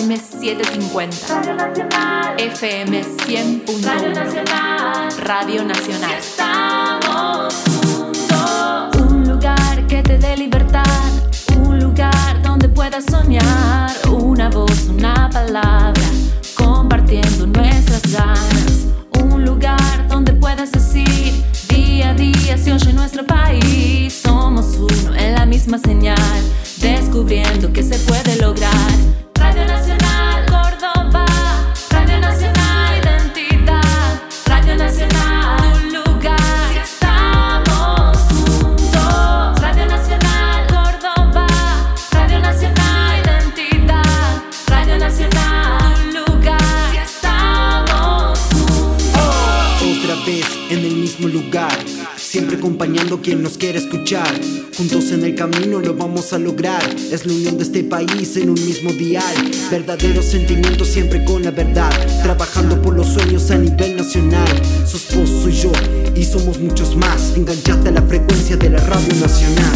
AM750, FM 100.1, Radio Nacional. Estamos juntos. Un lugar que te dé libertad, un lugar donde puedas soñar, una voz, una palabra, compartiendo nuestras ganas. Un lugar donde puedas decir, día a día se oye nuestro país. Somos uno en la misma señal, descubriendo que se puede lograr. Radio Nacional Córdoba, Radio Nacional Identidad, Radio Nacional tu lugar. Si estamos juntos. Radio Nacional Córdoba, Radio Nacional Identidad, Radio Nacional tu lugar. Si estamos juntos. Otra vez en el mismo lugar, siempre acompañando quien nos quiere escuchar. Juntos en el camino lo vamos a lograr. Es la unión de este país en un mismo dial. Verdaderos sentimientos siempre con la verdad, trabajando por los sueños a nivel nacional. Sos vos, soy yo y somos muchos más. Enganchate a la frecuencia de la Radio Nacional.